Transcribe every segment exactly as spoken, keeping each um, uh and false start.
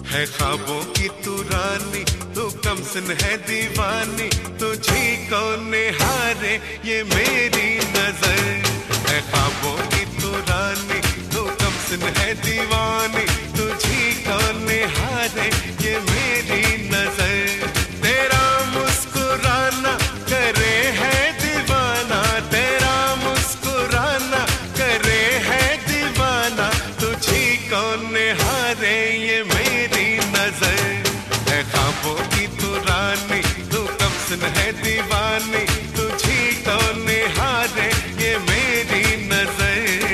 है ख्वाबों की तू रानी, तू कमसिन है दीवानी, तुझी को निहारे ये मेरी नजर। है ख्वाबों की तू रानी, तू कमसिन है दीवानी, तुझी को निहारे ये मेरी नजर। तेरा मुस्कुराना करे है दीवाना, तेरा मुस्कुराना करे है दीवाना, तुझी को निहारे ये मेरी नजर। है ख्वाबों की तू रानी, तू कमसिन है दीवानी, तुझी को निहारे ये मेरी नजर।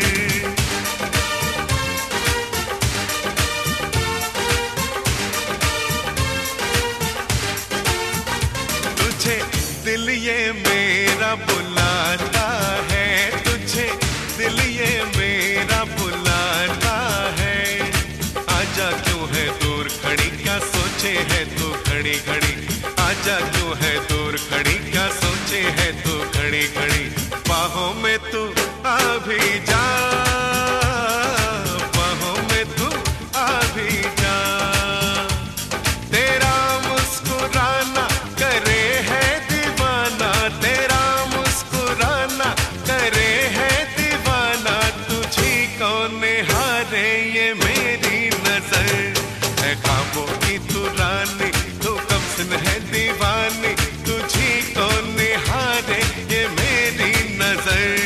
तुझे दिल ये मेरा बुलाता है, तुझे दिल ये मेरा बुलाता है। आजा क्यों है दूर खड़ी, क्या सोचे है तू खड़ी खड़ी। आजा क्यों है दूर खड़ी, क्या सोचे है तू खड़ी खड़ी। बाहों में तू आ भी जा, बाहों में तू आ भी जा। तेरा मुस्कुराना करे है दीवाना, तेरा मुस्कुराना करे है दीवाना, तुझी को निहारे ये मेरी नजर। है ख्वाबों की तू रानी, तू कमसिन है दीवानी, तुझी को निहारे ये मेरी नजर।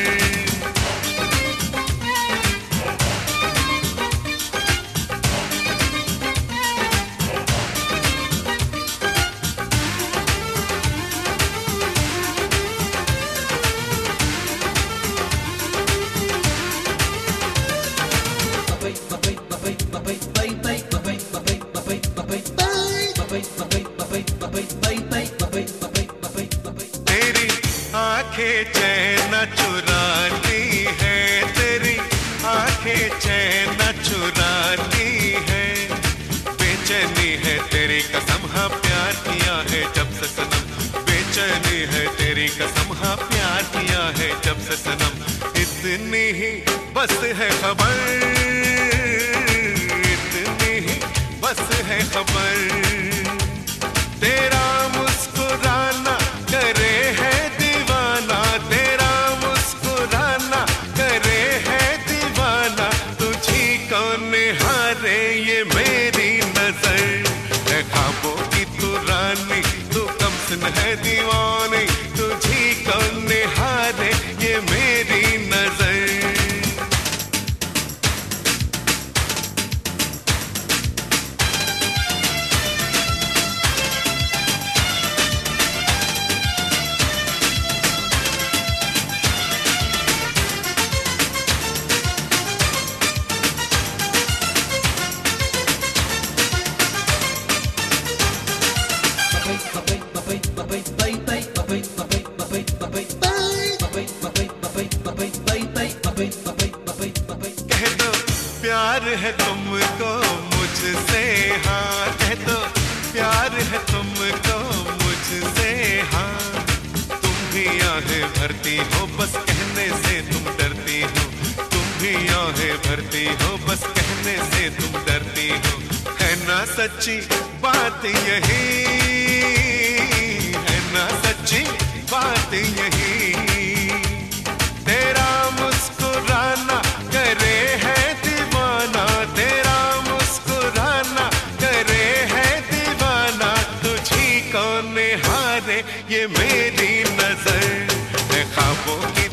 तेरी आंखें चैन चुराती है, तेरी आंखें चैन चुराती है। बेचैनी है तेरी कसम, हाँ प्यार किया है जब से सनम। बेचैनी है तेरी कसम, हाँ प्यार किया है जब से सनम। इतनी ही बस है खबर, इतनी ही बस है खबर। तेरा मुस्कुराना करे है दीवाना, तेरा मुस्कुराना करे है दीवाना, तुझी को निहारे ये मेरी नजर। है ख्वाबों की तू रानी, तू कमसिन है दीवानी, तुझी को निहारे ये मेरी नजर। कह दो प्यार है तुमको मुझसे, हाँ कह दो प्यार है तुमको मुझसे, हाँ। तुम भी आहें भरती हो बस कहने से तुम डरती हो, तुम भी आहें भरती हो बस कहने से तुम डरती हो। है ना सच्ची बात यही, है ना सच्ची बात यही। तेरा मुस्कुराना करे है दीवाना, तेरा मुस्कुराना करे है दीवाना, तुझी को निहारे ये मेरी नजर। है ख्वाबों की